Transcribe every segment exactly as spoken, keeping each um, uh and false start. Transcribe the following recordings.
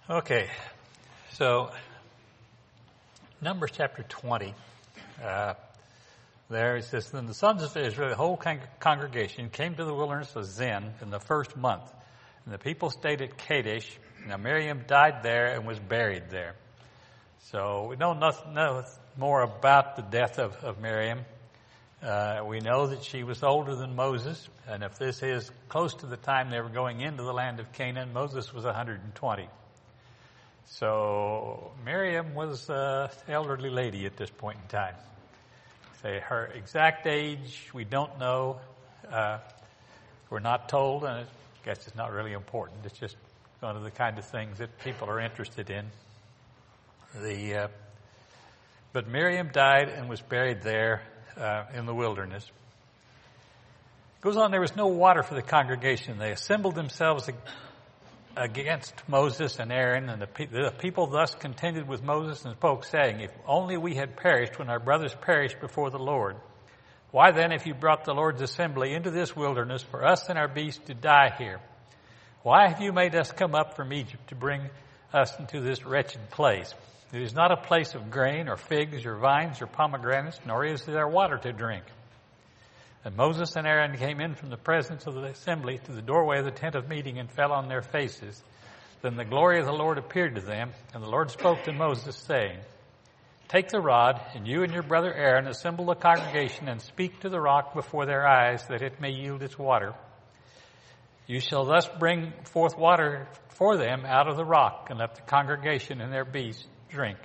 Okay, so Numbers chapter twenty, uh, there it says, then the sons of Israel, the whole con- congregation, came to the wilderness of Zin in the first month, and the people stayed at Kadesh. Now Miriam died there and was buried there. So we don't know, know more about the death of, of Miriam. Uh, we know that she was older than Moses, and if this is close to the time they were going into the land of Canaan, Moses was one hundred twenty. So Miriam was an elderly lady at this point in time. Say her exact age, we don't know. Uh, we're not told, and I guess it's not really important. It's just one of the kind of things that people are interested in. The uh, but Miriam died and was buried there uh, in the wilderness. Goes on, there was no water for the congregation. They assembled themselves against Moses and Aaron, and the, pe- the people thus contended with Moses and spoke, saying, if only we had perished when our brothers perished before the Lord. Why then have you brought the Lord's assembly into this wilderness for us and our beasts to die here? Why have you made us come up from Egypt to bring us into this wretched place? It is not a place of grain or figs or vines or pomegranates, nor is there water to drink. And Moses and Aaron came in from the presence of the assembly to the doorway of the tent of meeting and fell on their faces. Then the glory of the Lord appeared to them, and the Lord spoke to Moses, saying, take the rod, and you and your brother Aaron assemble the congregation and speak to the rock before their eyes, that it may yield its water. You shall thus bring forth water for them out of the rock, and let the congregation and their beasts drink.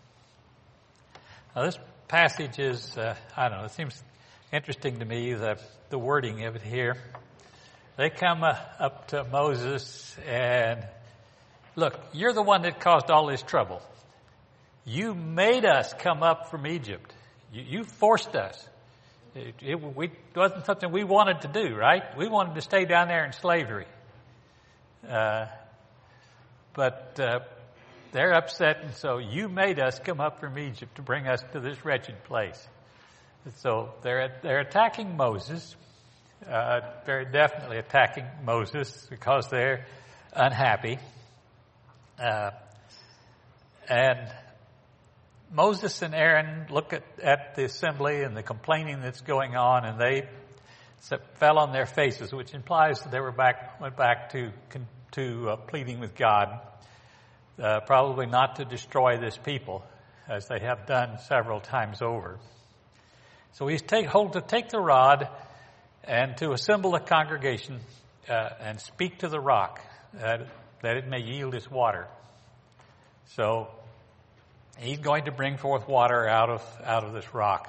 Now this passage is, uh, I don't know, it seems interesting to me, the, the wording of it here. They come uh, up to Moses and, look, you're the one that caused all this trouble. You made us come up from Egypt. You, you forced us. It, it, we, it wasn't something we wanted to do, right? We wanted to stay down there in slavery. Uh, but uh, they're upset, and so you made us come up from Egypt to bring us to this wretched place. So they're they're attacking Moses. Uh, very definitely attacking Moses because they're unhappy. Uh, and Moses and Aaron look at, at the assembly and the complaining that's going on, and they fell on their faces, which implies that they were back went back to to uh, pleading with God, uh, probably not to destroy this people, as they have done several times over. So he's take hold to take the rod and to assemble the congregation uh, and speak to the rock uh, that it may yield its water. So he's going to bring forth water out of out of this rock.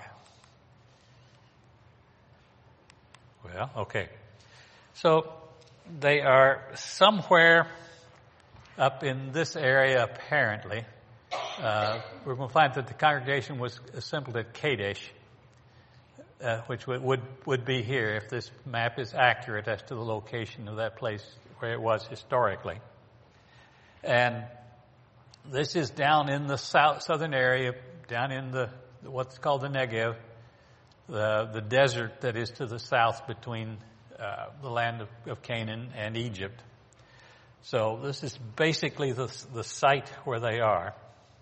Well, okay. So they are somewhere up in this area, apparently. Uh, we're going to find that the congregation was assembled at Kadesh. Uh, which would, would would be here if this map is accurate as to the location of that place where it was historically. And this is down in the south, southern area, down in the what's called the Negev, the the desert that is to the south between uh, the land of, of Canaan and Egypt. So this is basically the the site where they are.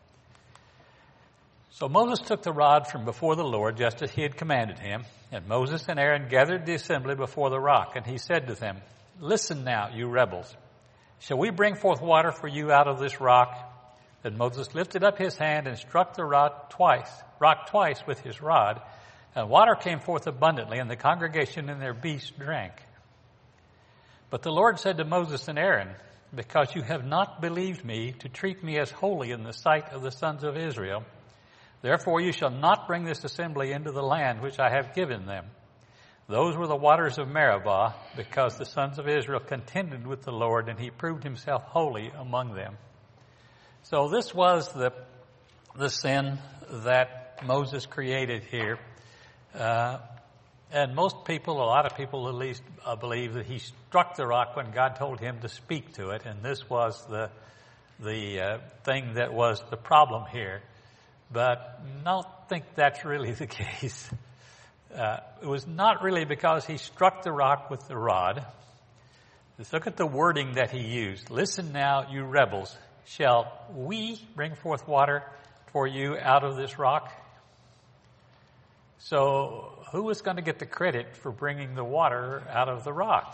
So Moses took the rod from before the Lord, just as he had commanded him. And Moses and Aaron gathered the assembly before the rock. And he said to them, listen now, you rebels. Shall we bring forth water for you out of this rock? Then Moses lifted up his hand and struck the rock twice, rock twice with his rod. And water came forth abundantly, and the congregation and their beasts drank. But the Lord said to Moses and Aaron, because you have not believed me to treat me as holy in the sight of the sons of Israel, therefore you shall not bring this assembly into the land which I have given them. Those were the waters of Meribah, because the sons of Israel contended with the Lord, and he proved himself holy among them. So this was the the sin that Moses created here. Uh, and most people, a lot of people at least, uh, believe that he struck the rock when God told him to speak to it, and this was the, the uh, thing that was the problem here. But I don't think that's really the case. Uh, it was not really because he struck the rock with the rod. Let's look at the wording that he used. Listen now, you rebels. shall we bring forth water for you out of this rock? So who was going to get the credit for bringing the water out of the rock?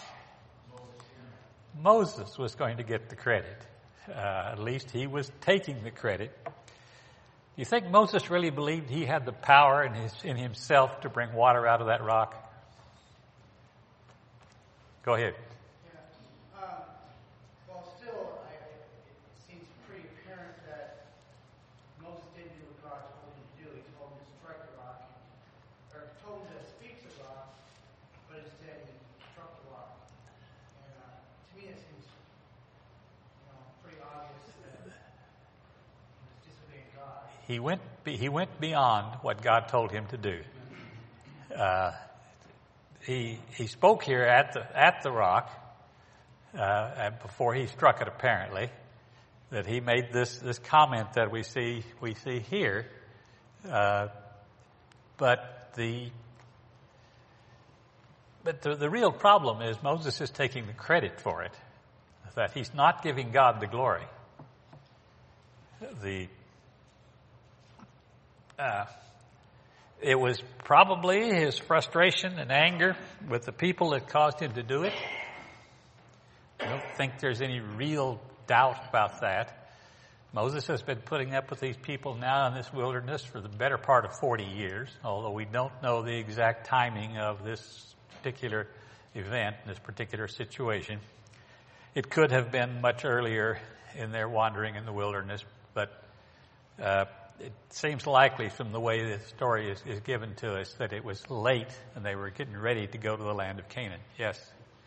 Moses was going to get the credit. Uh, at least he was taking the credit. Do you think Moses really believed he had the power in his in himself to bring water out of that rock? Go ahead. Yeah. Um, well, still, I, it seems pretty apparent that Moses didn't do what God told him to do. He told him to strike the rock, or told him to speak to the rock, but instead he struck the rock. And uh, to me, it seems, you know, pretty obvious that he was disobeying God. He went he went beyond what God told him to do. Uh, he he spoke here at the at the rock uh, before he struck it. Apparently, that he made this this comment that we see we see here. Uh, but the but the, the real problem is Moses is taking the credit for it. That he's not giving God the glory. The Uh, it was probably his frustration and anger with the people that caused him to do it. I don't think there's any real doubt about that. Moses has been putting up with these people now in this wilderness for the better part of forty years, although we don't know the exact timing of this particular event, this particular situation. It could have been much earlier in their wandering in the wilderness, but uh, it seems likely from the way the story is, is given to us that it was late and they were getting ready to go to the land of Canaan. Yes?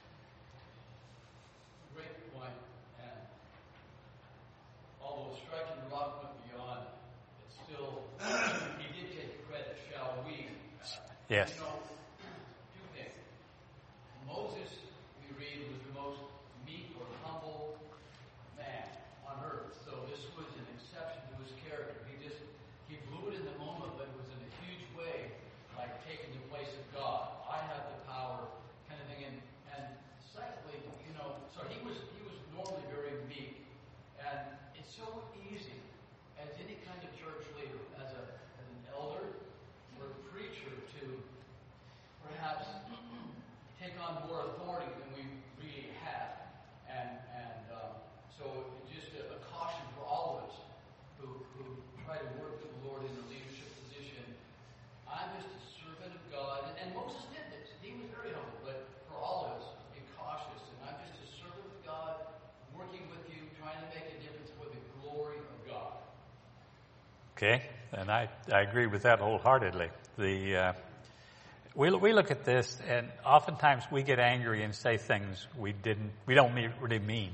Great point. And although striking the rock went beyond, it's still, he did take credit, shall we? Yes. You know, two things. Moses, we read, was the most meek or humble man on earth. So this was an exception to his character. He just, he blew it in the moment, but it was in a huge way, like taking the place of God. I have the power, kind of thing. And, and secondly, you know, so he was, he was normally very meek. And it's so easy, as any kind of church leader, as, a, as an elder or a preacher, to perhaps take on more authority than we really have. And, and um, so just a, a caution for all of us who, who try to work with the Lord in a leadership position. I'm just a servant of God. And, and Moses did this. He was very humble. But for all of us, be cautious. And I'm just a servant of God, working with you, trying to make a difference for the glory of God. Okay, and I, I agree with that wholeheartedly. The uh, we we look at this, and oftentimes we get angry and say things we didn't we don't mean, really mean.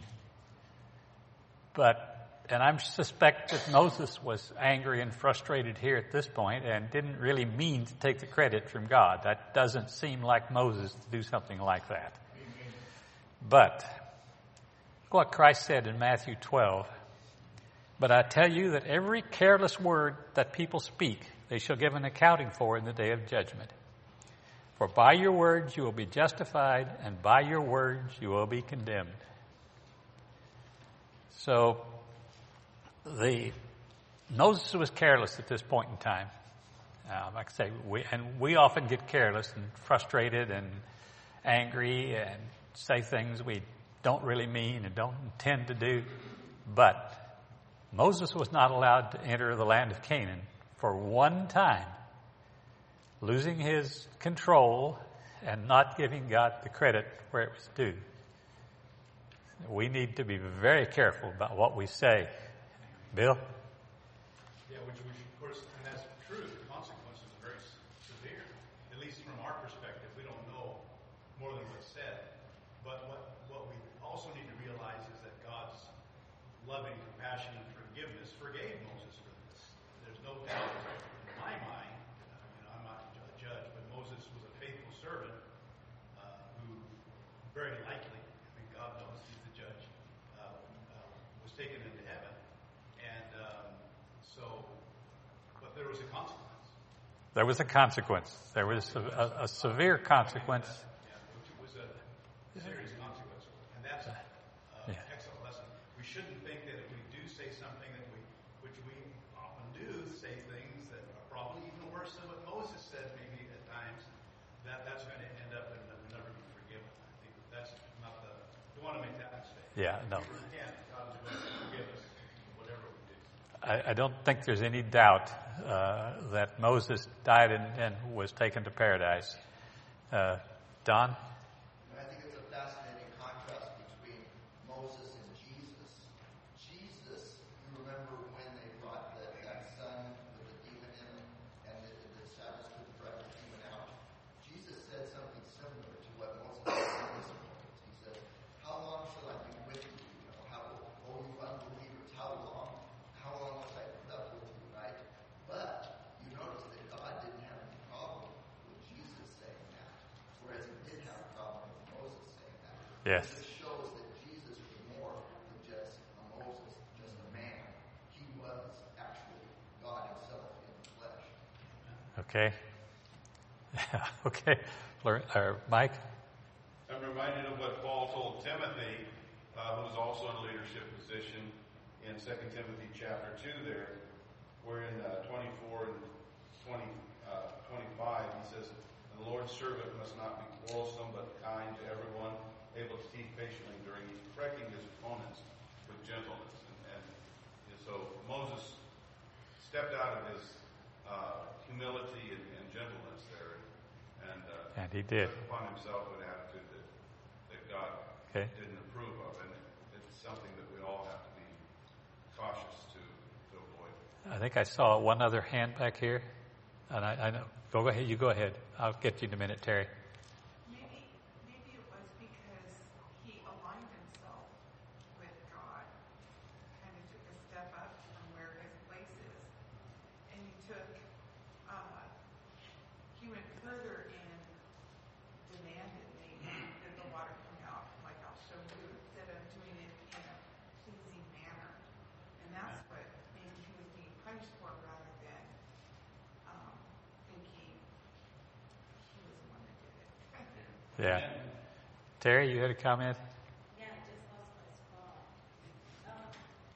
But and I suspect that Moses was angry and frustrated here at this point, and didn't really mean to take the credit from God. That doesn't seem like Moses to do something like that. But look what Christ said in Matthew twelve. But I tell you that every careless word that people speak, they shall give an accounting for in the day of judgment. For by your words you will be justified, and by your words you will be condemned. So, the Moses was careless at this point in time. Uh, like I say, we, and we often get careless and frustrated and angry and say things we don't really mean and don't intend to do. But Moses was not allowed to enter the land of Canaan for one time, losing his control and not giving God the credit where it was due. We need to be very careful about what we say. Bill? Yeah, which we should, of course, and that's true. The consequences are very severe. At least from our perspective, we don't know more than what's said. But what, what we also need to realize is that God's loving compassion and forgiveness forgave Moses for this. There's no doubt in my mind, you know, I'm not a judge, but Moses was a faithful servant uh, who very likely, I mean, God knows, he's the judge, uh, uh, was taken into heaven. And um, so, but there was a consequence. There was a consequence. There was a, a, a severe consequence. Yeah, which was a serious consequence. And that's an Yeah. excellent lesson. We shouldn't think that if we do say worse than what Moses said maybe at times, that that's going to end up and never be forgiven. I think that's not the, don't want to make that mistake. Yeah, no. We repent, God is going to forgive us whatever we do. I, I don't think there's any doubt uh, that Moses died and, and was taken to paradise. Uh, Don? I think it's a fascinating contrast between Moses and Jesus. Jesus, you remember when they brought the, that son with the demon in him, and the, the disciples couldn't drive the demon out. Jesus said something similar to what Moses said in this moment. He said, "How long shall I be with you? You know, how, oh, you unbelievers, how long? How long must I put up with you?" Right? But you notice that God didn't have any problem with Jesus saying that, whereas he did have a problem with Moses saying that. Yes. This shows that Jesus was more than just a Moses, just a man. He was actually God himself in the flesh. Okay. Okay. Flor- or Mike? I'm reminded of what Paul told Timothy, uh, who was also in a leadership position, in Second Timothy chapter two there, where in uh, twenty-four and twenty, uh, twenty-five, he says, "The Lord's servant must not be quarrelsome, but kind to everyone, able to teach patiently during correcting his opponents with gentleness." And, and, and so Moses stepped out of his uh, humility and, and gentleness there, and, uh, And he did. took upon himself an attitude that, that God Okay. didn't approve of, and it's something that we all have to be cautious to, to avoid. I think I saw one other hand back here. And I, I know. Go ahead. You go ahead. I'll get you in a minute, Terry. Maybe, maybe it was because he aligned himself with God, kind of took a step up from where his place is, and he took, uh, he went further in demanded maybe that the water come out, like I'll show you, instead of doing it in a pleasing manner, and that's what maybe he was being punished for rather than um, thinking he was the one that did it. Yeah. Terry, you had a comment? Yeah, I just lost my spot. Um,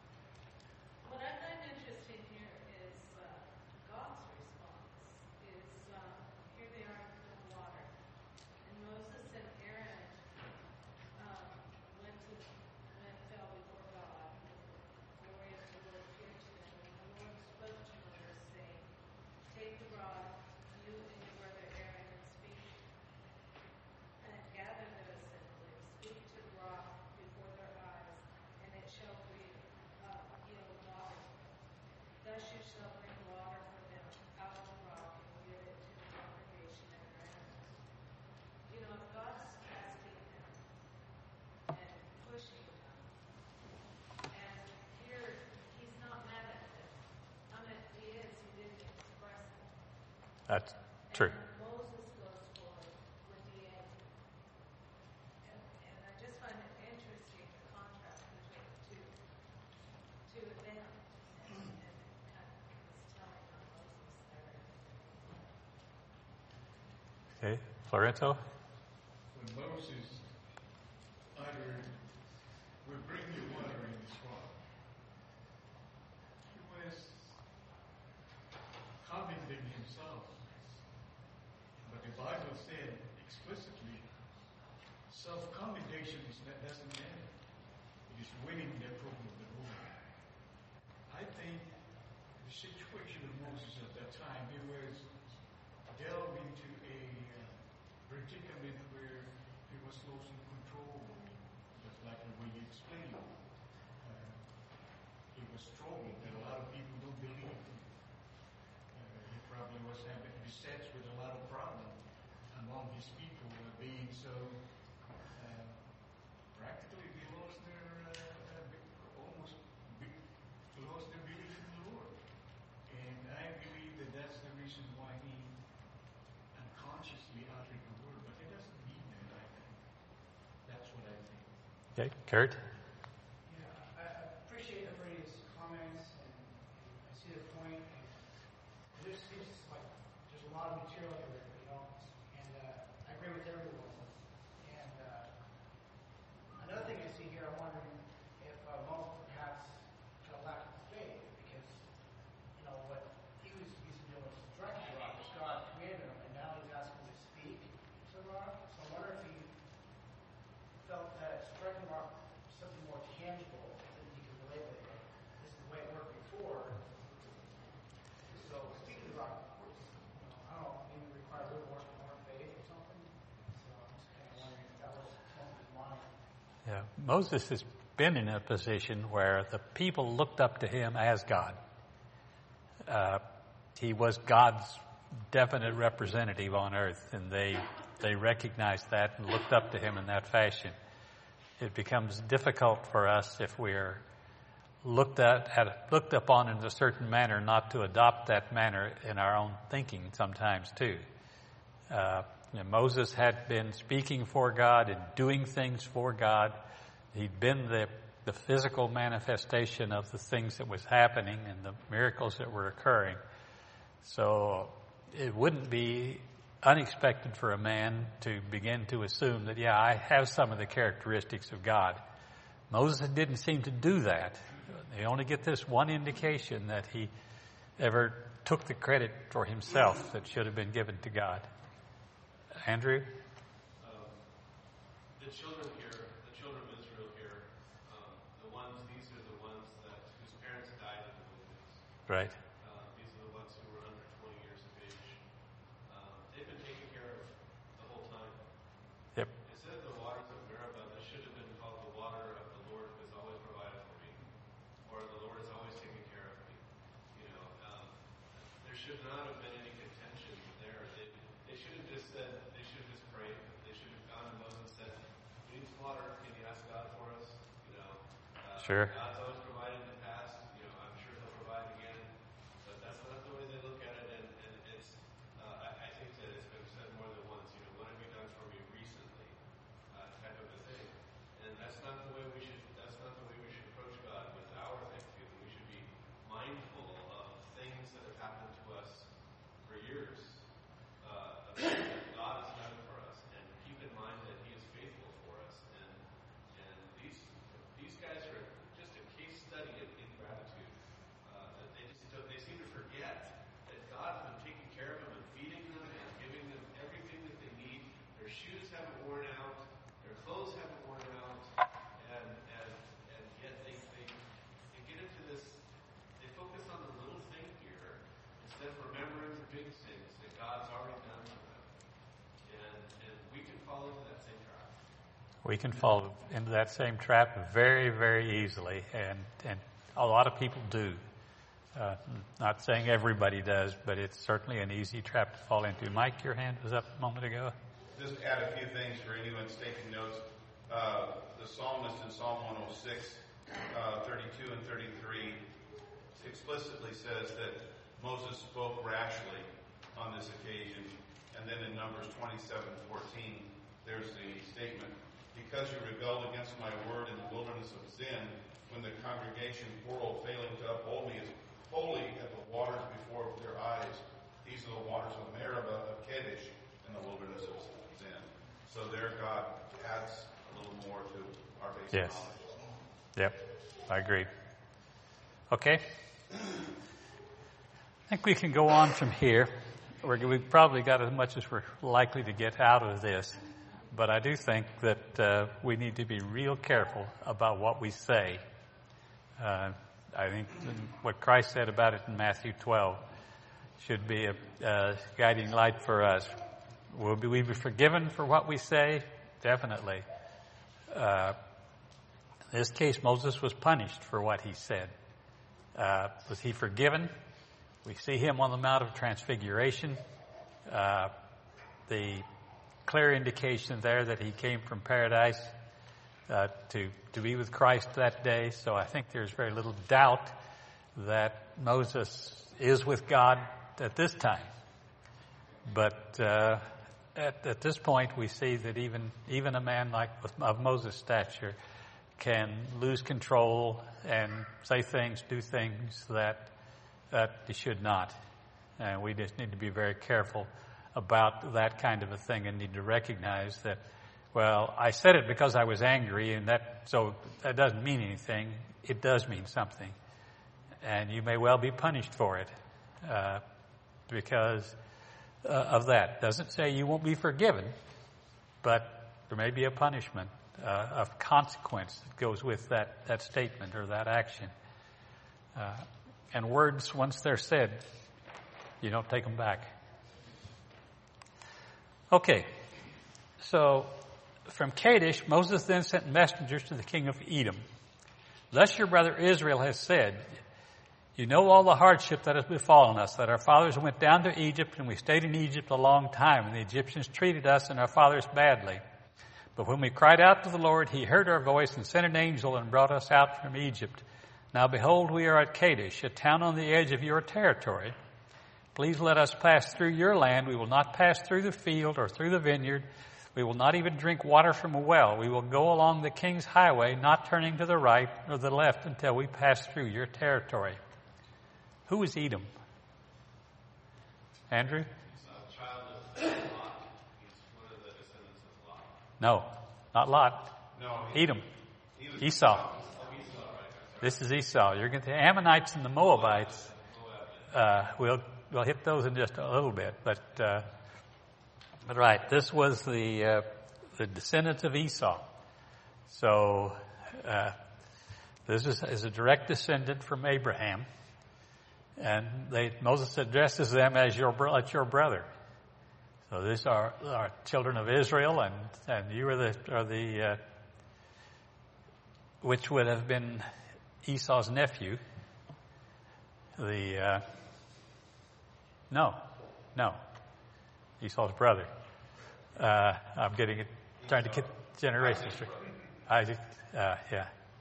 what I find interesting here is uh, God's response. Is uh, here they are in the water, and Moses and Aaron uh, went to went fell before God. The glory of the Lord appeared to them, and the Lord spoke to Moses, saying, "Take the rod, you and your brother Aaron, and speak." And gather the assembly, speak to the rock before their eyes, and it shall breathe, uh, yield water. Thus you shall bring water for them out of the rock and give it to the congregation and their animals. You know, if God's casting them and pushing them, and here he's not mad at them. I mean, he is, he didn't express it. That's true. And Moses goes forward with the end. And, and I just find it interesting, the contrast between the two, two of them. And, and it kind of is telling on Moses there. Okay. Florenzo? When Moses uttered, "We bring you water in this rock," he was commending himself. But the Bible said explicitly, self-commendation is, that doesn't matter. It is winning the approval of the Lord. I think the situation of Moses at that time, he was delved into a uh, predicament where he was losing control, just like the way you explained. Uh, he was struggling, and a lot of people don't believe him. Uh, he probably was having beset with a lot of problems among his people, uh, being so uh, practically they lost their uh, uh, almost be, lost their belief in the Lord. And I believe that that's the reason why he unconsciously uttered the word, but it doesn't mean that, I think. That's what I think. Okay. Kurt? Yeah, I I appreciate everybody's comments, and I see the point. And there's seems like there's a lot of material here, you know, and uh, I agree with everyone. And uh, another thing I see here, I'm wondering if uh, Moses perhaps had a lack of faith, because you know what he was used to doing was striking the rock. Moses has been in a position where the people looked up to him as God. Uh, he was God's definite representative on earth, and they they recognized that and looked up to him in that fashion. It becomes difficult for us if we're looked at, at looked upon in a certain manner, not to adopt that manner in our own thinking sometimes too. Uh, you know, Moses had been speaking for God and doing things for God. He'd been the the physical manifestation of the things that was happening and the miracles that were occurring. So it wouldn't be unexpected for a man to begin to assume that, yeah, I have some of the characteristics of God. Moses didn't seem to do that. They only get this one indication that he ever took the credit for himself that should have been given to God. Andrew? Um, the children here, the children of Israel here, um, the ones, these are the ones that whose parents died in the wilderness. Right. Uh, these are the ones who were under twenty years of age. Um, they've been taken care of the whole time. Yep. Instead of the waters of Meribah, this should have been called the water of the Lord who has always provided for me, or the Lord is always taking care of me. You know, um, there should not have been any contention there. They, they should have just said, they should have just prayed. They should have gone to Moses and said, we need some water. Can you ask God for us? You know, uh, Sure. God's always provided in the past. You know, I'm sure he'll provide again. But that's not the way they look at it. And, and it's, uh, I, I think that it's been said more than once, you know, what have you done for me recently? Uh, type of a thing. And that's not the way we should, that's not the way we should approach God with our thanksgiving. We should be mindful of things that have happened to us for years. Uh, of things that God has done for us, and keep in mind that He is faithful for us. And and these these guys are just a case study in ingratitude. Uh, that they just don't, they seem to forget that God has been taking care of them and feeding them and giving them everything that they need. Their shoes haven't worn out, their clothes haven't worn out, and and and yet they they, they get into this. They focus on the little thing here instead of remembering the big things that God's already done for them. And, and we can fall into that same trap. We can fall into that same trap very, very easily, and, and a lot of people do. Uh, not saying everybody does, but it's certainly an easy trap to fall into. Mike, your hand was up a moment ago. Just add a few things for anyone that's taking notes. Uh, the psalmist in Psalm one oh six, uh, thirty-two and thirty-three explicitly says that Moses spoke rashly on this occasion. And then in Numbers twenty-seven fourteen, there's the statement, because you rebelled against my word in the wilderness of Zin, when the congregation quarreled, failing to uphold me as holy at the waters before their eyes. These are the waters of Meribah, of Kadesh, in the wilderness of Zin. So there God adds a little more to our basic Yes. knowledge. Yep, I agree. Okay. I think we can go on from here. We're, we've probably got as much as we're likely to get out of this, but I do think that uh, we need to be real careful about what we say. Uh, I think what Christ said about it in Matthew twelve should be a uh, guiding light for us. Will we be forgiven for what we say? Definitely. Uh, in this case, Moses was punished for what he said. Uh, was he forgiven? We see him on the Mount of Transfiguration. Uh, the clear indication there that he came from paradise uh, to, to be with Christ that day. So I think there's very little doubt that Moses is with God at this time. But uh, at, at this point, we see that even even a man like of Moses' stature can lose control and say things, do things that that he should not. And we just need to be very careful about that kind of a thing and need to recognize that, well, I said it because I was angry, and that so that doesn't mean anything. It does mean something. And you may well be punished for it uh, because uh, of that. Doesn't say you won't be forgiven, but there may be a punishment uh, of consequence that goes with that, that statement or that action. Uh, and words, once they're said, you don't take them back. Okay, so from Kadesh, Moses then sent messengers to the king of Edom. Thus your brother Israel has said, you know all the hardship that has befallen us, that our fathers went down to Egypt, and we stayed in Egypt a long time, and the Egyptians treated us and our fathers badly. But when we cried out to the Lord, he heard our voice and sent an angel and brought us out from Egypt. Now behold, we are at Kadesh, a town on the edge of your territory. Please let us pass through your land. We will not pass through the field or through the vineyard. We will not even drink water from a well. We will go along the king's highway, not turning to the right or the left until we pass through your territory. Who is Edom? Andrew? He's a child of Lot. He's one of the descendants of Lot. No, not Lot. No. he- Edom. he was- Esau. Oh, Esau, right. This is Esau. You're going to the Ammonites and the Moabites. Uh, we'll we'll hit those in just a little bit, but uh, but right, this was the uh, the descendants of Esau. So uh, this is, is a direct descendant from Abraham, and they Moses addresses them as your bro- as your brother. So these are are children of Israel, and and you are the are the uh, which would have been Esau's nephew. The uh, no, no, Esau's brother. Uh, I'm getting it, trying to get generations straight. Isaac, uh, yeah.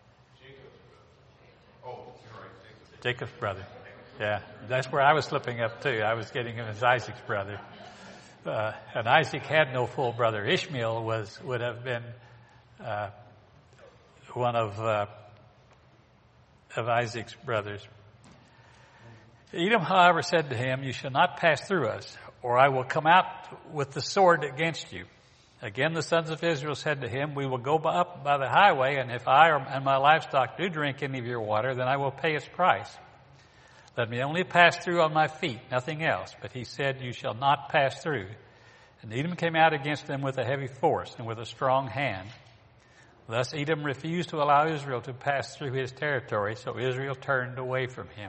Oh, you're right. Jacob's brother. Yeah, that's where I was slipping up too. I was getting him as Isaac's brother. Uh, and Isaac had no full brother. Ishmael was would have been uh, one of uh, of Isaac's brothers. Edom, however, said to him, you shall not pass through us, or I will come out with the sword against you. Again, the sons of Israel said to him, we will go up by the highway, and if I and my livestock do drink any of your water, then I will pay its price. Let me only pass through on my feet, nothing else. But he said, you shall not pass through. And Edom came out against them with a heavy force and with a strong hand. Thus Edom refused to allow Israel to pass through his territory, so Israel turned away from him.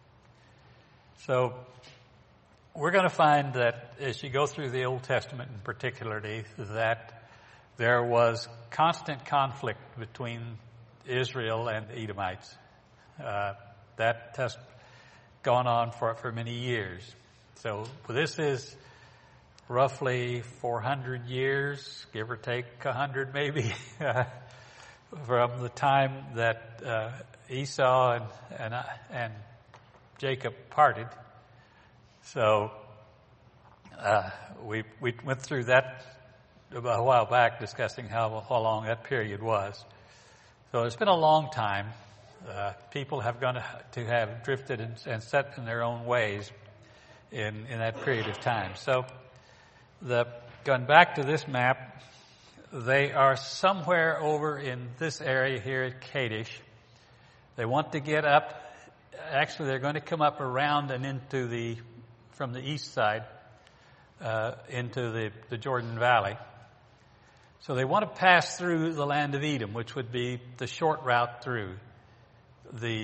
So we're going to find that as you go through the Old Testament in particularly, that there was constant conflict between Israel and the Edomites. Uh, that has gone on for, for many years. So this is roughly four hundred years, give or take one hundred maybe, from the time that uh, Esau and, and, uh, and Jacob parted. So uh, we we went through that about a while back, discussing how how long that period was. So it's been a long time. Uh, people have gone to, to have drifted and, and set in their own ways in in that period of time. So the going back to this map, they are somewhere over in this area here at Kadesh. They want to get up. Actually, they're going to come up around and into the, from the east side, uh, into the, the Jordan Valley. So they want to pass through the land of Edom, which would be the short route through. The,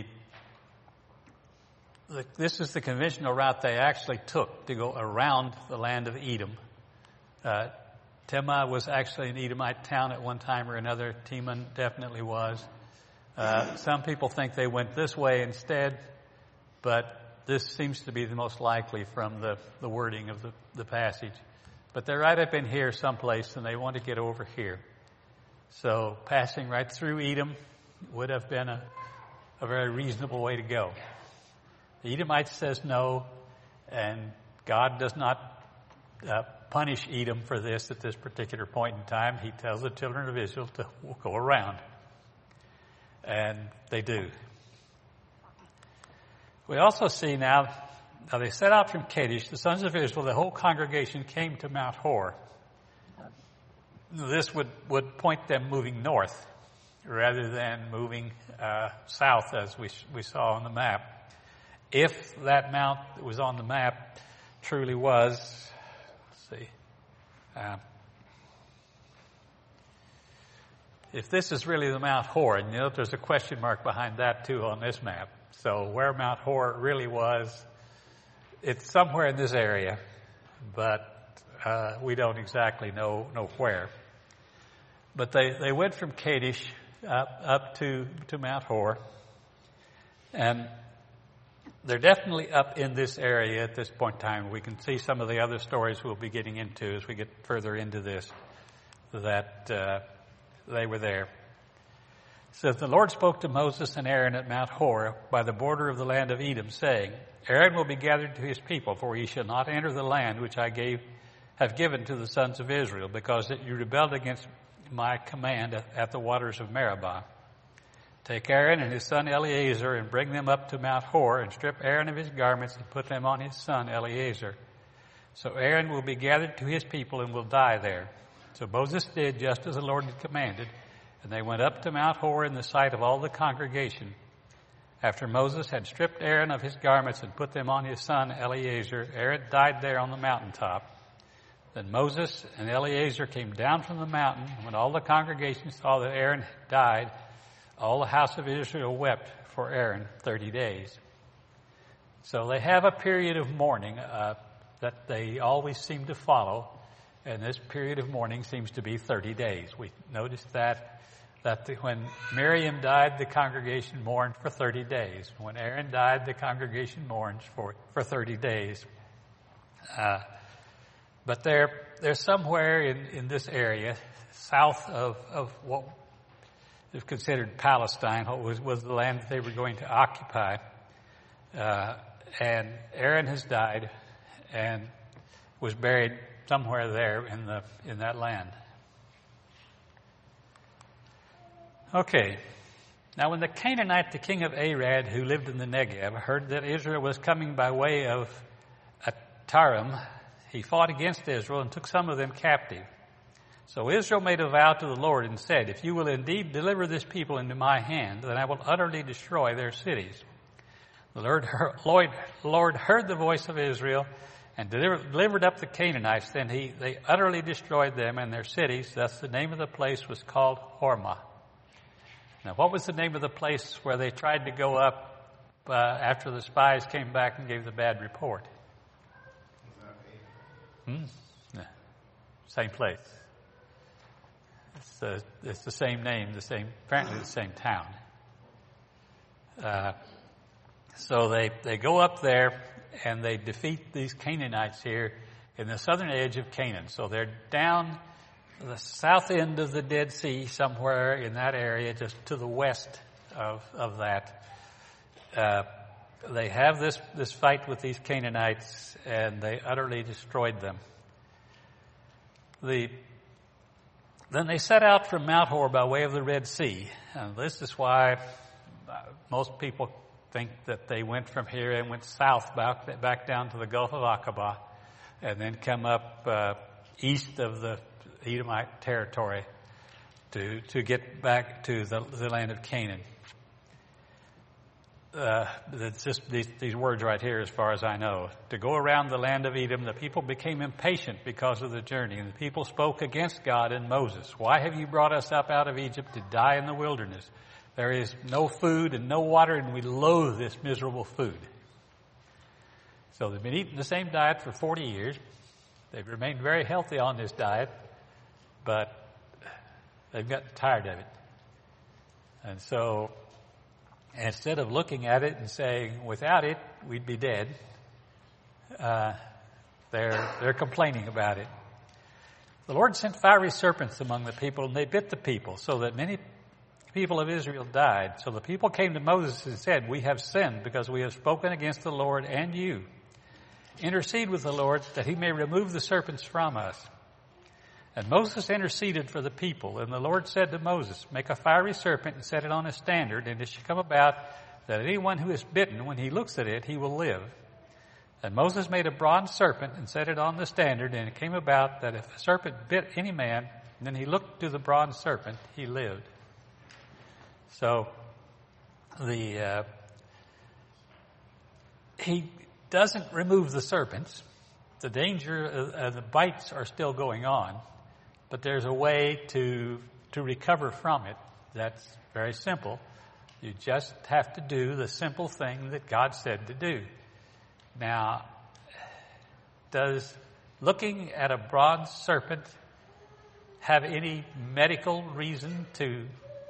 the this is the conventional route they actually took to go around the land of Edom. Uh, Timnah was actually an Edomite town at one time or another. Teman definitely was. Uh, some people think they went this way instead, but this seems to be the most likely from the, the wording of the, the passage. But they're right up in here someplace, and they want to get over here. So passing right through Edom would have been a, a very reasonable way to go. The Edomite says no, and God does not uh, punish Edom for this at this particular point in time. He tells the children of Israel to go around. And they do. We also see now, now they set out from Kadesh, the sons of Israel, the whole congregation came to Mount Hor. This would, would point them moving north rather than moving uh, south as we we saw on the map. If that mount that was on the map truly was, let's see, uh, if this is really the Mount Hor, and you know there's a question mark behind that too on this map. So where Mount Hor really was, it's somewhere in this area, but uh, we don't exactly know know where. But they, they went from Kadesh up, up to, to Mount Hor. And they're definitely up in this area at this point in time. We can see some of the other stories we'll be getting into as we get further into this, that uh, they were there. It says, the Lord spoke to Moses and Aaron at Mount Hor by the border of the land of Edom, saying, Aaron will be gathered to his people, for he shall not enter the land which I gave, have given to the sons of Israel, because that you rebelled against my command at the waters of Meribah. Take Aaron and his son Eleazar and bring them up to Mount Hor, and strip Aaron of his garments and put them on his son Eleazar. So Aaron will be gathered to his people and will die there. So Moses did just as the Lord had commanded, and they went up to Mount Hor in the sight of all the congregation. After Moses had stripped Aaron of his garments and put them on his son Eleazar, Aaron died there on the mountaintop. Then Moses and Eleazar came down from the mountain. When all the congregation saw that Aaron died, all the house of Israel wept for Aaron thirty days. So they have a period of mourning uh, that they always seem to follow, and this period of mourning seems to be thirty days. We noticed that that the, when Miriam died, the congregation mourned for thirty days. When Aaron died, the congregation mourns for, for thirty days. Uh, But they're, they're somewhere in, in this area, south of, of what is considered Palestine, what was, was the land that they were going to occupy. Uh, and Aaron has died and was buried somewhere there in the in that land. Okay. Now when the Canaanite, the king of Arad, who lived in the Negev, heard that Israel was coming by way of Atarim, he fought against Israel and took some of them captive. So Israel made a vow to the Lord and said, if you will indeed deliver this people into my hand, then I will utterly destroy their cities. The Lord, Lord, Lord heard the voice of Israel and delivered, delivered up the Canaanites. Then he, they utterly destroyed them and their cities. Thus the name of the place was called Hormah. Now what was the name of the place where they tried to go up uh, after the spies came back and gave the bad report? Hmm? Yeah. Same place. It's the, it's the same name, the same, apparently the same town. Uh, so they, they go up there and they defeat these Canaanites here in the southern edge of Canaan. So they're down the south end of the Dead Sea, somewhere in that area, just to the west of, of that. Uh, They have this, this fight with these Canaanites, and they utterly destroyed them. The, then they set out from Mount Hor by way of the Red Sea. And this is why most people think that they went from here and went south back, back down to the Gulf of Aqaba, and then come up uh, east of the Edomite territory to, to get back to the, the land of Canaan. Uh, it's just these, these words right here, as far as I know. To go around the land of Edom, the people became impatient because of the journey, and the people spoke against God and Moses. Why have you brought us up out of Egypt to die in the wilderness? There is no food and no water, and we loathe this miserable food. So they've been eating the same diet for forty years. They've remained very healthy on this diet, but they've gotten tired of it. And so instead of looking at it and saying, without it, we'd be dead, uh, they're, they're complaining about it. The Lord sent fiery serpents among the people, and they bit the people, so that many people of Israel died. So the people came to Moses and said, we have sinned because we have spoken against the Lord and you. Intercede with the Lord that he may remove the serpents from us. And Moses interceded for the people, and the Lord said to Moses, make a fiery serpent and set it on a standard, and it shall come about that anyone who is bitten, when he looks at it, he will live. And Moses made a bronze serpent and set it on the standard, and it came about that if a serpent bit any man, and then he looked to the bronze serpent, he lived. So the uh, he doesn't remove the serpents. The danger, uh, the bites are still going on. But there's a way to to recover from it. That's very simple. You just have to do the simple thing that God said to do. Now, does looking at a bronze serpent have any medical reason to.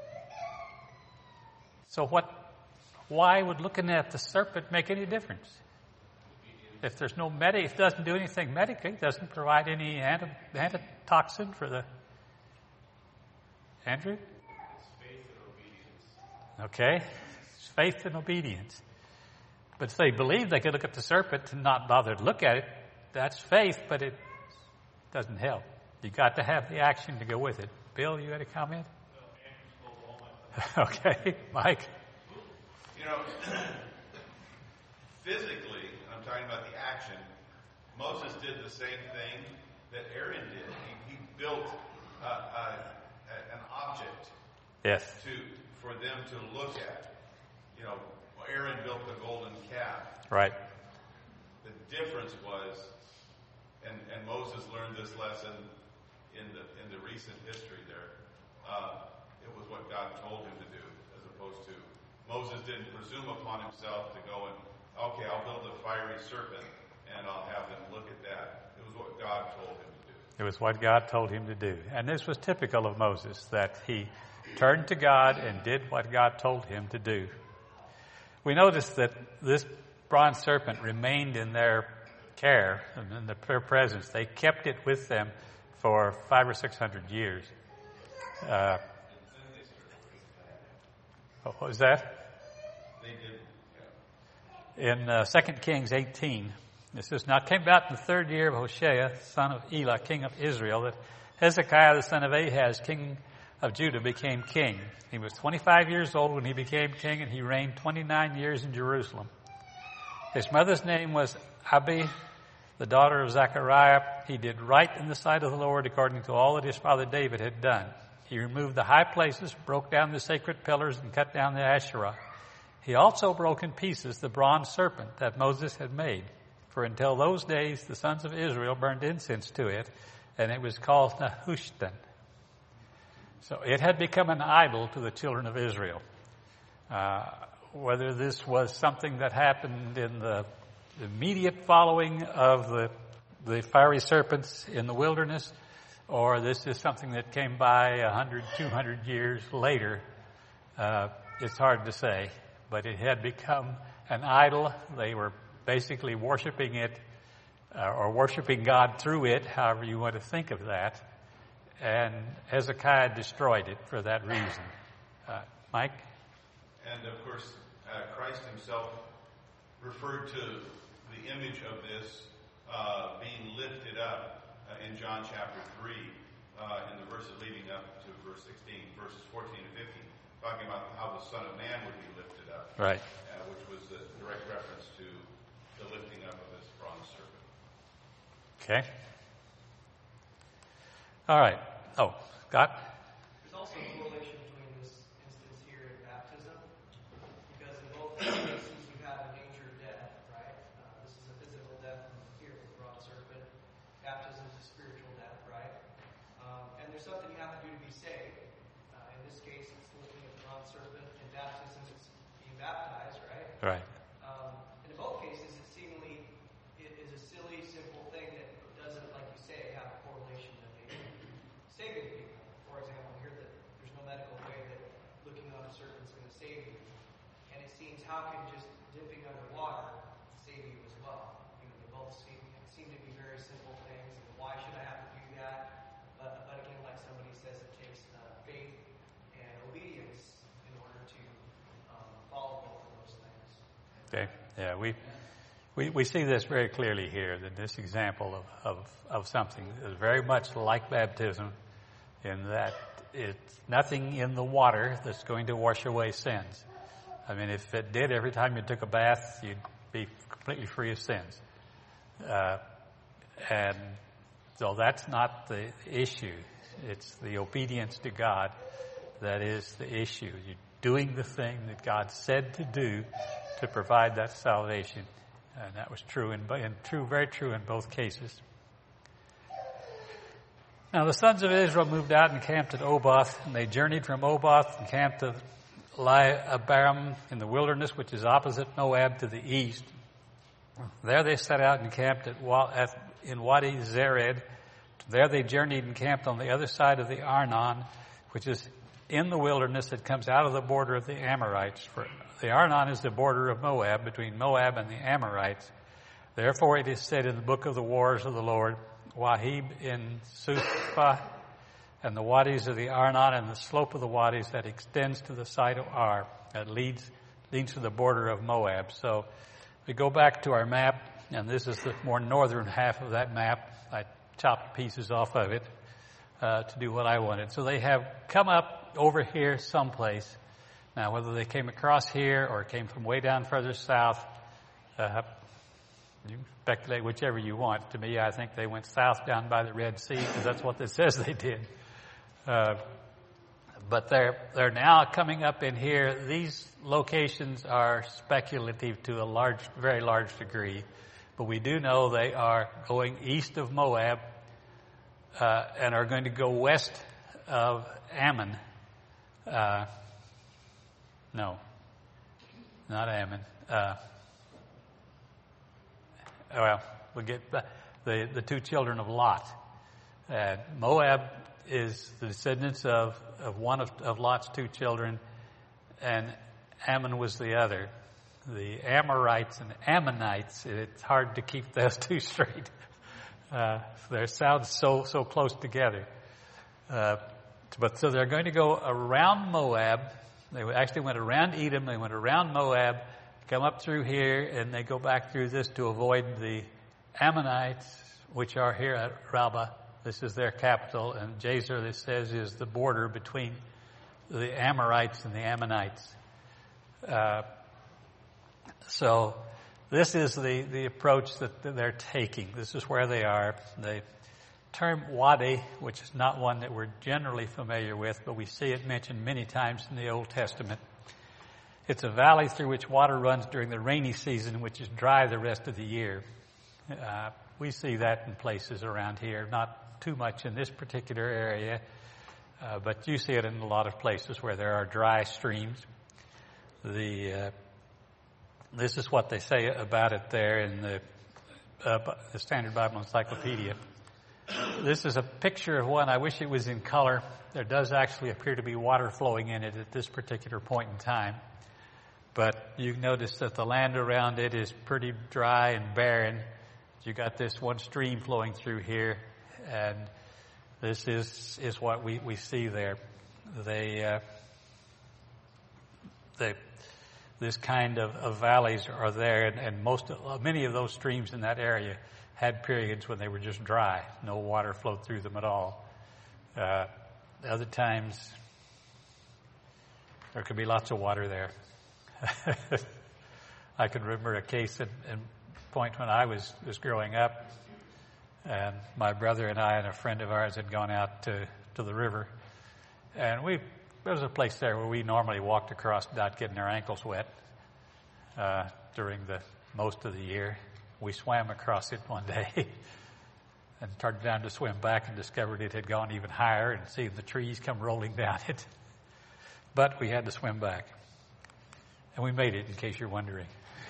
So what? Why would looking at the serpent make any difference? If there's no medic, if it doesn't do anything medically, it doesn't provide any anti, antitoxin for the. Andrew? It's faith and obedience. Okay. It's faith and obedience. But if they believe they could look at the serpent and not bother to look at it, that's faith, but it doesn't help. You got to have the action to go with it. Bill, you got a comment? Okay. Mike? You know, physically, I'm talking about the action. Moses did the same thing that Aaron did. He, he built uh, uh, an object Yes. to for them to look at. You know, Aaron built the golden calf. Right. The difference was, and, and Moses learned this lesson in the in the recent history there. Uh, it was what God told him to do, as opposed to Moses didn't presume upon himself to go and, okay, I'll build a fiery serpent and I'll have them look at that. It was what God told him to do. It was what God told him to do. And this was typical of Moses, that he turned to God and did what God told him to do. We notice that this bronze serpent remained in their care and in their presence. They kept it with them for five or six hundred years. Uh, what was that? They did. In uh, Second Kings eighteen, it says, "Now it came about in the third year of Hoshea, son of Elah, king of Israel, that Hezekiah the son of Ahaz, king of Judah, became king. He was twenty-five years old when he became king, and he reigned twenty-nine years in Jerusalem. His mother's name was Abi, the daughter of Zechariah. He did right in the sight of the Lord according to all that his father David had done. He removed the high places, broke down the sacred pillars, and cut down the Asherah. He also broke in pieces the bronze serpent that Moses had made. For until those days the sons of Israel burned incense to it, and it was called Nehushtan." So it had become an idol to the children of Israel. Uh, whether this was something that happened in the immediate following of the, the fiery serpents in the wilderness, or this is something that came by a hundred, two hundred years later, uh, it's hard to say. But it had become an idol. They were basically worshiping it, uh, or worshiping God through it, however you want to think of that. And Hezekiah destroyed it for that reason. Uh, Mike? And of course, uh, Christ himself referred to the image of this uh, being lifted up uh, in John chapter three, uh, in the verses leading up to verse sixteen, verses fourteen and fifteen, talking about how the Son of Man would be lifted up. Right. Uh, which was a direct reference to the lifting up of this bronze serpent. Okay. All right. Oh, Scott? There's also a correlation between this instance here and baptism, because in both cases you have a danger of death, right? Uh, this is a physical death here with the bronze serpent. Baptism is a spiritual death, right? Um, and there's something you have to do to be saved. Uh, in this case, it's looking at the bronze serpent. In baptism, it's being baptized, right? Right. Um, and in both cases, it seemingly it is a silly, simple thing that doesn't, like you say, have a correlation to maybe saving people. For example, here that there's no medical way that looking on a serpent is going to save you. And it seems, how can just dipping underwater save you as well? You know, they both seem, seem to be very simple things. And why should I have to do that? But, but again, like somebody says, it takes uh, faith and obedience in order to um, follow both of those things. Okay. Yeah, we, we we see this very clearly here, that this example of, of, of something is very much like baptism, in that it's nothing in the water that's going to wash away sins. I mean, if it did every time you took a bath, you'd be completely free of sins. Uh, and so that's not the issue. It's the obedience to God that is the issue. You're doing the thing that God said to do to provide that salvation. And that was true in, and true, very true in both cases. Now the sons of Israel moved out and camped at Oboth, and they journeyed from Oboth and camped at Li-abarim in the wilderness, which is opposite Moab to the east. There they set out and camped at, at in Wadi Zered, to There they journeyed and camped on the other side of the Arnon, which is in the wilderness that comes out of the border of the Amorites. For the Arnon is the border of Moab, between Moab and the Amorites. Therefore it is said in the book of the wars of the Lord, Wahib in Suphah, and the wadis of the Arnon, and the slope of the wadis that extends to the side of Ar, that leads leads to the border of Moab. So we go back to our map, and this is the more northern half of that map. I chopped pieces off of it uh, to do what I wanted. So they have come up over here someplace. Now, whether they came across here or came from way down further south, uh, you can speculate whichever you want. To me, I think they went south down by the Red Sea, because that's what it says they did. Uh, but they're they're now coming up in here. These locations are speculative to a large, very large degree, but we do know they are going east of Moab uh, and are going to go west of Ammon. Uh, no, not Ammon. Uh, well, we'll get back. the the two children of Lot. Uh, Moab is the descendants of, of one of, of Lot's two children, and Ammon was the other. The Amorites and Ammonites, it's hard to keep those two straight. Uh, they sound so, so close together. Uh, but so they're going to go around Moab. They actually went around Edom, they went around Moab, come up through here, and they go back through this to avoid the Ammonites, which are here at Rabbah. This is their capital, and Jazer, this says, is the border between the Amorites and the Ammonites. Uh, so this is the, the approach that they're taking. This is where they are. The term Wadi, which is not one that we're generally familiar with, but we see it mentioned many times in the Old Testament. It's a valley through which water runs during the rainy season, which is dry the rest of the year. Uh, we see that in places around here, not too much in this particular area, uh, but you see it in a lot of places where there are dry streams. The uh, this is what they say about it there in the, uh, the Standard Bible Encyclopedia. This is a picture of one. I wish it was in color. There does actually appear to be water flowing in it at this particular point in time. But you notice that the land around it is pretty dry and barren. You got this one stream flowing through here, and this is is what we, we see there. They uh, they this kind of, of valleys are there, and, and most of, many of those streams in that area had periods when they were just dry, no water flowed through them at all. Uh, other times there could be lots of water there. I can remember a case at a point when I was, was growing up, and my brother and I and a friend of ours had gone out to, to the river, and we there was a place there where we normally walked across without getting our ankles wet uh, during the most of the year. We swam across it one day and turned down to swim back and discovered it had gone even higher and seen the trees come rolling down it. But we had to swim back. And we made it, in case you're wondering.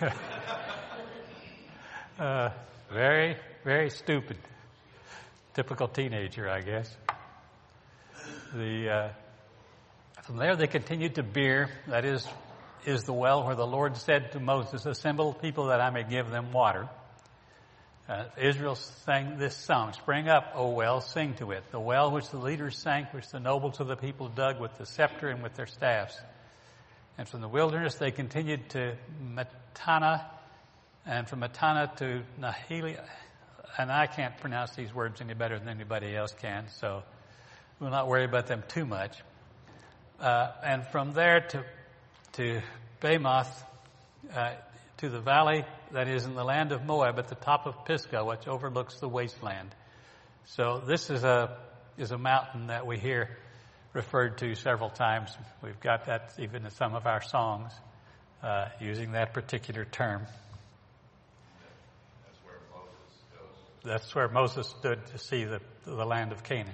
uh, very, very stupid. Typical teenager, I guess. The uh, from there they continued to Beer, that is, is the well where the Lord said to Moses, "Assemble people that I may give them water." Uh, Israel sang this song, "Spring up, O well, sing to it. The well which the leaders sank, which the nobles of the people dug with the scepter and with their staffs." And from the wilderness they continued to Matana, and from Matana to Nahili. And I can't pronounce these words any better than anybody else can, so we'll not worry about them too much. Uh, and from there to to Bamoth, uh, to the valley that is in the land of Moab at the top of Pisgah, which overlooks the wasteland. So this is a is a mountain that we hear referred to several times. We've got that even in some of our songs, uh, using that particular term. That's where Moses goes. That's where Moses stood to see the, the land of Canaan.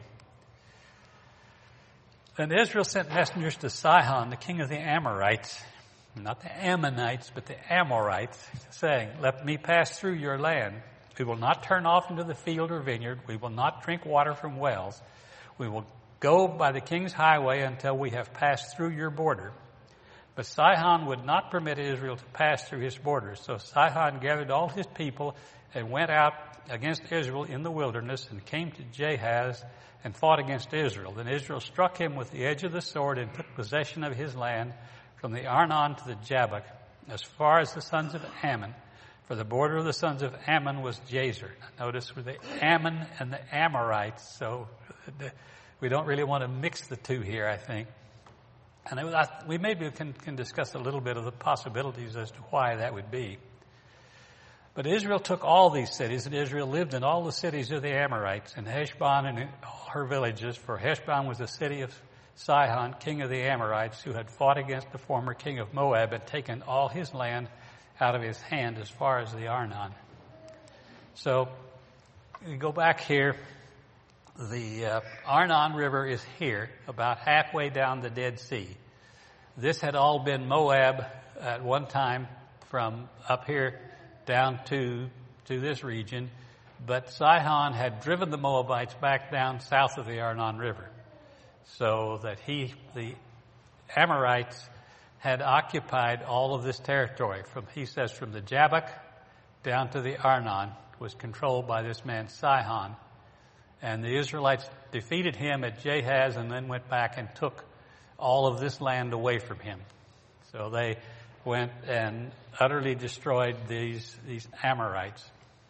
Then Israel sent messengers to Sihon, the king of the Amorites, not the Ammonites, but the Amorites, saying, "Let me pass through your land." We will not turn off into the field or vineyard. We will not drink water from wells. We will go by the king's highway until we have passed through your border. But Sihon would not permit Israel to pass through his borders. So Sihon gathered all his people and went out against Israel in the wilderness and came to Jahaz and fought against Israel. Then Israel struck him with the edge of the sword and took possession of his land from the Arnon to the Jabbok, as far as the sons of Ammon. For the border of the sons of Ammon was Jazer. Notice with the Ammon and the Amorites, so we don't really want to mix the two here, I think. And I, we maybe can, can discuss a little bit of the possibilities as to why that would be. But Israel took all these cities, and Israel lived in all the cities of the Amorites, and Heshbon and all her villages, for Heshbon was the city of Sihon, king of the Amorites, who had fought against the former king of Moab and taken all his land out of his hand as far as the Arnon. So, we go back here. The uh, Arnon River is here, about halfway down the Dead Sea. This had all been Moab at one time from up here down to to this region, but Sihon had driven the Moabites back down south of the Arnon River, so that he, the Amorites, had occupied all of this territory. From he says from the Jabbok down to the Arnon was controlled by this man Sihon. And the Israelites defeated him at Jahaz and then went back and took all of this land away from him. So they went and utterly destroyed these these Amorites.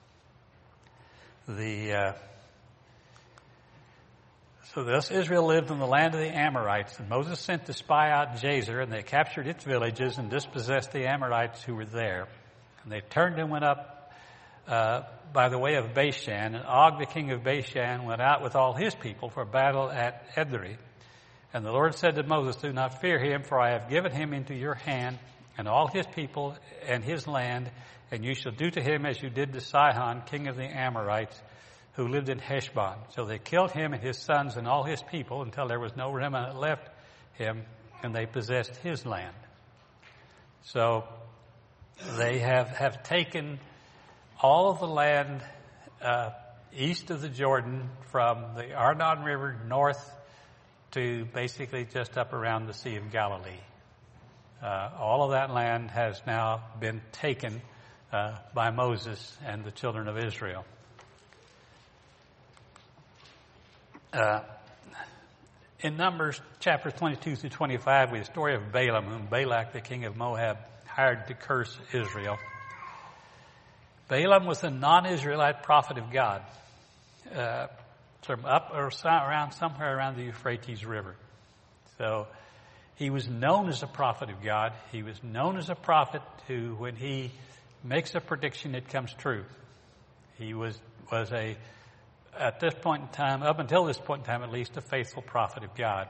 The uh, so thus Israel lived in the land of the Amorites, and Moses sent to spy out Jazer, and they captured its villages and dispossessed the Amorites who were there. And they turned and went up Uh, by the way of Bashan, and Og the king of Bashan went out with all his people for battle at Edrei. And the Lord said to Moses, do not fear him, for I have given him into your hand, and all his people and his land, and you shall do to him as you did to Sihon, king of the Amorites, who lived in Heshbon. So they killed him and his sons and all his people until there was no remnant left him, and they possessed his land. So they have, have taken all of the land uh, east of the Jordan from the Arnon River north to basically just up around the Sea of Galilee. Uh, all of that land has now been taken uh, by Moses and the children of Israel. Uh, in Numbers chapter twenty-two through twenty-five, we have the story of Balaam, whom Balak, the king of Moab, hired to curse Israel. Balaam was a non-Israelite prophet of God, uh, from up or around somewhere around the Euphrates River. So he was known as a prophet of God. He was known as a prophet who, when he makes a prediction, it comes true. He was was a, at this point in time, up until this point in time at least, a faithful prophet of God.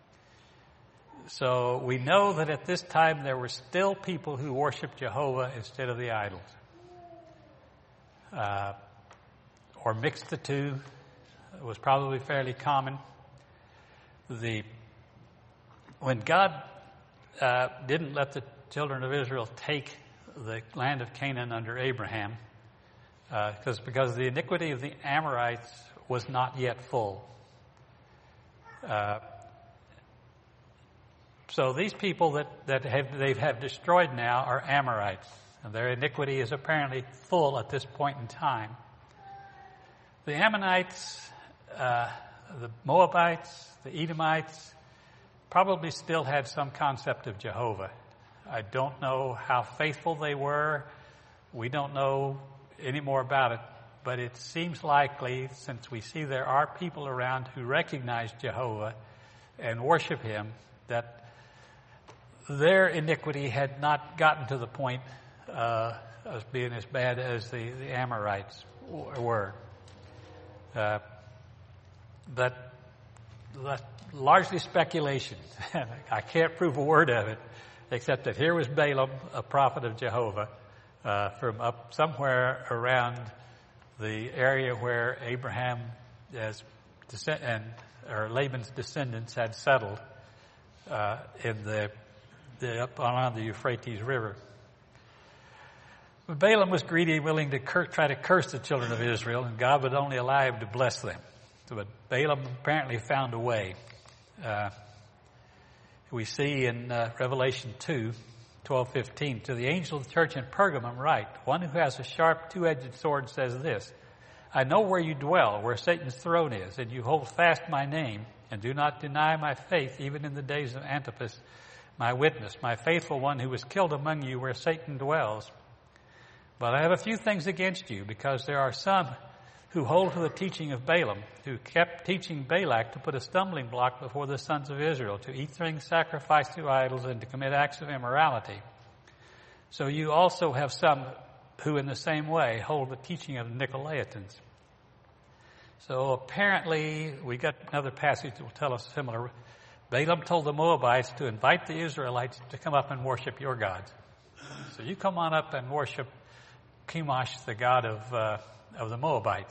So we know that at this time there were still people who worshiped Jehovah instead of the idols. Uh, or mixed the two. It was probably fairly common. The when God uh, didn't let the children of Israel take the land of Canaan under Abraham, because uh, because the iniquity of the Amorites was not yet full. Uh, so these people that that have they have destroyed now are Amorites. And their iniquity is apparently full at this point in time. The Ammonites, uh, the Moabites, the Edomites probably still had some concept of Jehovah. I don't know how faithful they were. We don't know any more about it. But it seems likely, since we see there are people around who recognize Jehovah and worship him, that their iniquity had not gotten to the point Uh, as being as bad as the, the Amorites were. Uh, but that's largely speculation. I can't prove a word of it, except that here was Balaam, a prophet of Jehovah, uh, from up somewhere around the area where Abraham as descend, and or Laban's descendants had settled uh, in the, the up on the Euphrates River. But Balaam was greedy, willing to cur- try to curse the children of Israel, and God would only allow him to bless them. But Balaam apparently found a way. Uh, we see in uh, Revelation two, twelve, fifteen, to the angel of the church in Pergamum write, one who has a sharp two-edged sword says this, I know where you dwell, where Satan's throne is, and you hold fast my name, and do not deny my faith, even in the days of Antipas, my witness, my faithful one who was killed among you where Satan dwells. But I have a few things against you, because there are some who hold to the teaching of Balaam, who kept teaching Balak to put a stumbling block before the sons of Israel, to eat things sacrificed to idols and to commit acts of immorality. So you also have some who in the same way hold the teaching of the Nicolaitans. So apparently, we got another passage that will tell us similar. Balaam told the Moabites to invite the Israelites to come up and worship your gods. So you come on up and worship Chemosh, the god of uh, of the Moabites.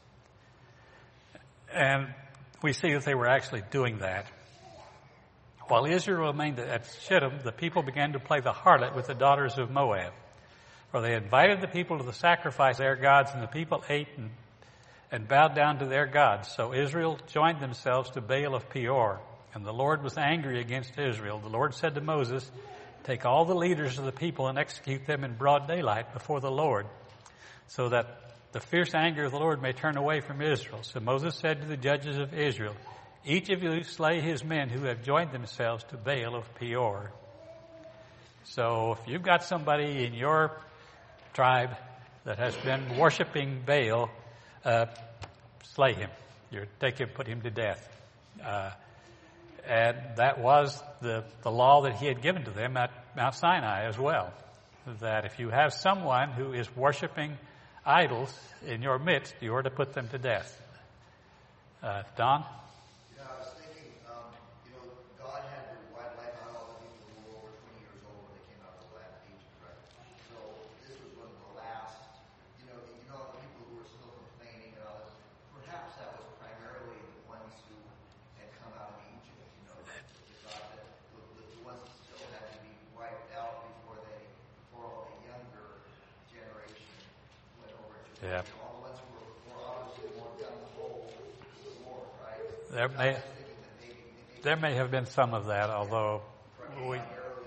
And we see that they were actually doing that. While Israel remained at Shittim, the people began to play the harlot with the daughters of Moab. For they invited the people to the sacrifice their gods, and the people ate and, and bowed down to their gods. So Israel joined themselves to Baal of Peor, and the Lord was angry against Israel. The Lord said to Moses, take all the leaders of the people and execute them in broad daylight before the Lord, so that the fierce anger of the Lord may turn away from Israel. So Moses said to the judges of Israel, each of you slay his men who have joined themselves to Baal of Peor. So if you've got somebody in your tribe that has been worshiping Baal, uh, slay him. You take him, put him to death. Uh, and that was the, the law that he had given to them at Mount Sinai as well. That if you have someone who is worshiping idols in your midst, you are to put them to death. Uh, Don? Yeah, I was thinking, um, you know, God had to wipe out all the people who were over twenty years old when they came out of the land of Egypt, right? So this was one of the last, you know, you know, the people who were still complaining and all this. Perhaps that was primarily the ones who had come out of Egypt, you know, that God had, the, the, the ones that still had to be wiped out before they, before all the younger generation went over to Yeah. all the ones who were, were obviously more gung-ho to the Lord, right? There may, there may have been some of that, although we,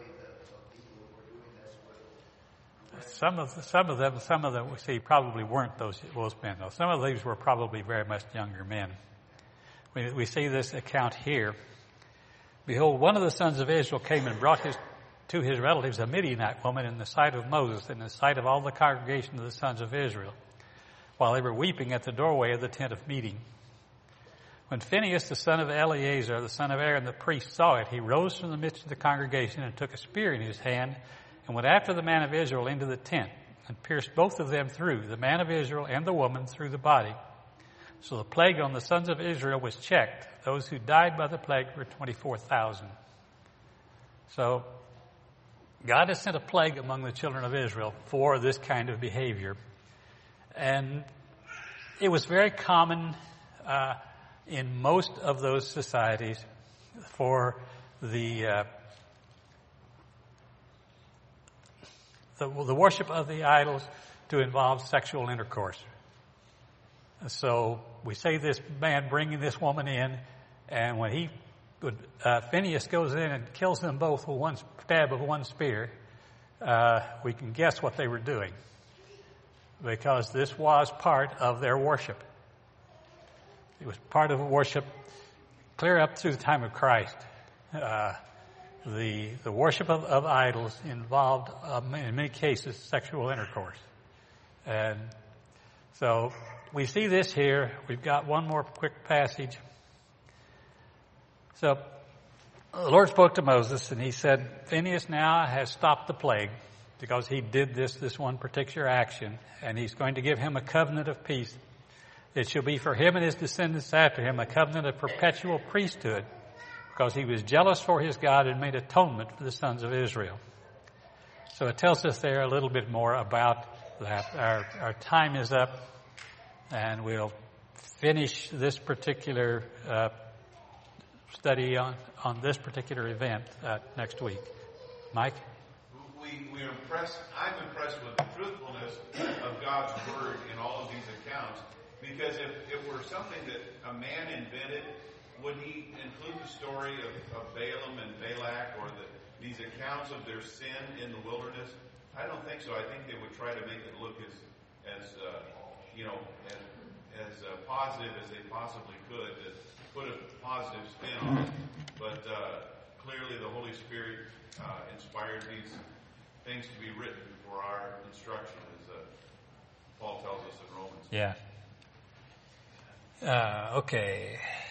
some of some of them, some of them we see probably weren't those those men. Though some of these were probably very much younger men. We, we see this account here. Behold, one of the sons of Israel came and brought his, to his relatives a Midianite woman in the sight of Moses, and in the sight of all the congregation of the sons of Israel, while they were weeping at the doorway of the tent of meeting. When Phinehas, the son of Eleazar, the son of Aaron, the priest, saw it, he rose from the midst of the congregation and took a spear in his hand and went after the man of Israel into the tent and pierced both of them through, the man of Israel and the woman, through the body. So the plague on the sons of Israel was checked. Those who died by the plague were twenty-four thousand. So God has sent a plague among the children of Israel for this kind of behavior. And it was very common uh, in most of those societies for the, uh, the the worship of the idols to involve sexual intercourse. So we say this man bringing this woman in, and when he would, uh, Phinehas goes in and kills them both with one stab of one spear, uh, we can guess what they were doing, because this was part of their worship. It was part of worship clear up through the time of Christ. Uh, the the worship of, of idols involved, um, in many cases, sexual intercourse. And so we see this here. We've got one more quick passage. So the Lord spoke to Moses, and he said, Phinehas now has stopped the plague because he did this, this one particular action, and he's going to give him a covenant of peace. It shall be for him and his descendants after him a covenant of perpetual priesthood, because he was jealous for his God and made atonement for the sons of Israel. So it tells us there a little bit more about that. Our, our time is up, and we'll finish this particular uh, study on, on this particular event uh, next week. Mike? We, we're impressed, I'm impressed with the truthfulness of God's word in all of these accounts. Because if it were something that a man invented, would he include the story of, of Balaam and Balak, or the, these accounts of their sin in the wilderness? I don't think so. I think they would try to make it look as, as uh, you know, as, as uh, positive as they possibly could, to put a positive spin on it. But uh, clearly the Holy Spirit uh, inspired these things to be written for our instruction, as uh, Paul tells us in Romans. Yeah. Uh, okay.